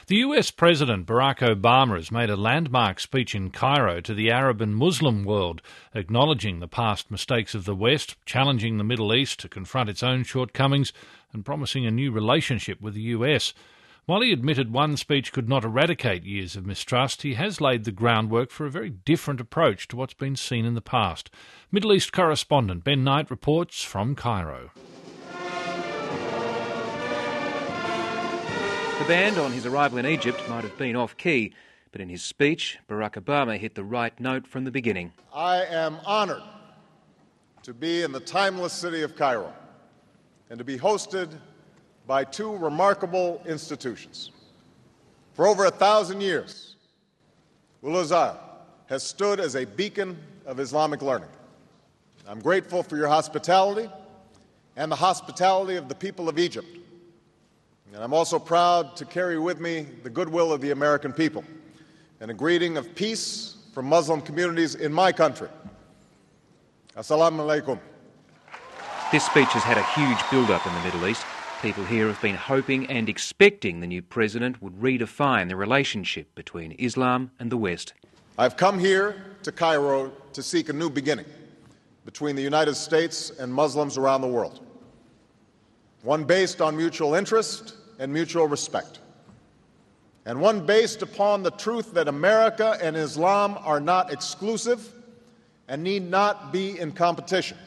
The US President Barack Obama has made a landmark speech in Cairo to the Arab and Muslim world, acknowledging the past mistakes of the West, challenging the Middle East to confront its own shortcomings, and promising a new relationship with the US. While he admitted one speech could not eradicate years of mistrust, he has laid the groundwork for a very different approach to what's been seen in the past. Middle East correspondent Ben Knight reports from Cairo. The band on his arrival in Egypt might have been off-key, but in his speech, Barack Obama hit the right note from the beginning. I am honoured to be in the timeless city of Cairo and to be hosted by two remarkable institutions. For over 1,000 years, Al-Azhar has stood as a beacon of Islamic learning. I'm grateful for your hospitality and the hospitality of the people of Egypt. And I'm also proud to carry with me the goodwill of the American people and a greeting of peace from Muslim communities in my country. Assalamu alaikum. This speech has had a huge build-up in the Middle East. People here have been hoping and expecting the new president would redefine the relationship between Islam and the West. I've come here to Cairo to seek a new beginning between the United States and Muslims around the world, one based on mutual interest and mutual respect, and one based upon the truth that America and Islam are not exclusive and need not be in competition.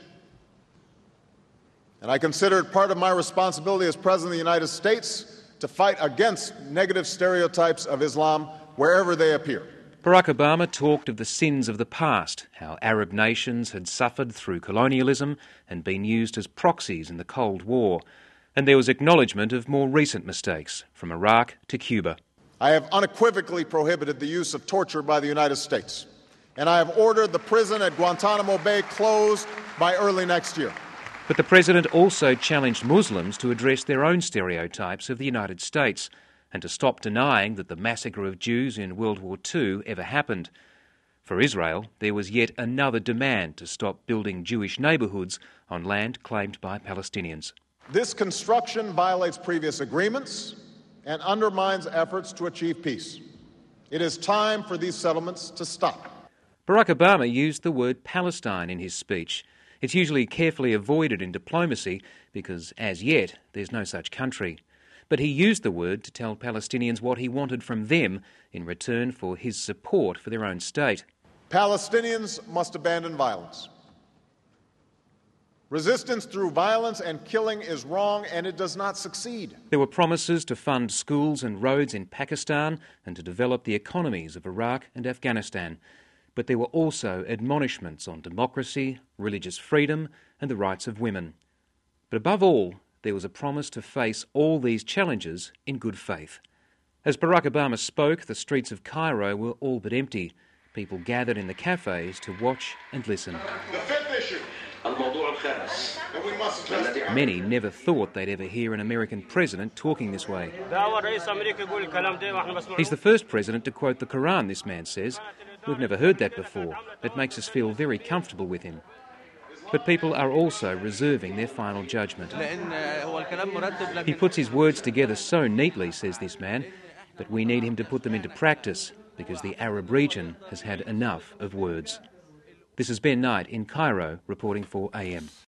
And I consider it part of my responsibility as President of the United States to fight against negative stereotypes of Islam wherever they appear. Barack Obama talked of the sins of the past, how Arab nations had suffered through colonialism and been used as proxies in the Cold War. And there was acknowledgement of more recent mistakes, from Iraq to Cuba. I have unequivocally prohibited the use of torture by the United States, and I have ordered the prison at Guantanamo Bay closed by early next year. But the president also challenged Muslims to address their own stereotypes of the United States and to stop denying that the massacre of Jews in World War II ever happened. For Israel, there was yet another demand to stop building Jewish neighbourhoods on land claimed by Palestinians. This construction violates previous agreements and undermines efforts to achieve peace. It is time for these settlements to stop. Barack Obama used the word Palestine in his speech. It's usually carefully avoided in diplomacy because, as yet, there's no such country. But he used the word to tell Palestinians what he wanted from them in return for his support for their own state. Palestinians must abandon violence. Resistance through violence and killing is wrong, and it does not succeed. There were promises to fund schools and roads in Pakistan and to develop the economies of Iraq and Afghanistan. But there were also admonishments on democracy, religious freedom and the rights of women. But above all, there was a promise to face all these challenges in good faith. As Barack Obama spoke, the streets of Cairo were all but empty. People gathered in the cafes to watch and listen. The fifth issue. Many never thought they'd ever hear an American president talking this way. He's the first president to quote the Quran, this man says. We've never heard that before. It makes us feel very comfortable with him. But people are also reserving their final judgment. He puts his words together so neatly, says this man, but we need him to put them into practice because the Arab region has had enough of words. This is Ben Knight in Cairo reporting for AM.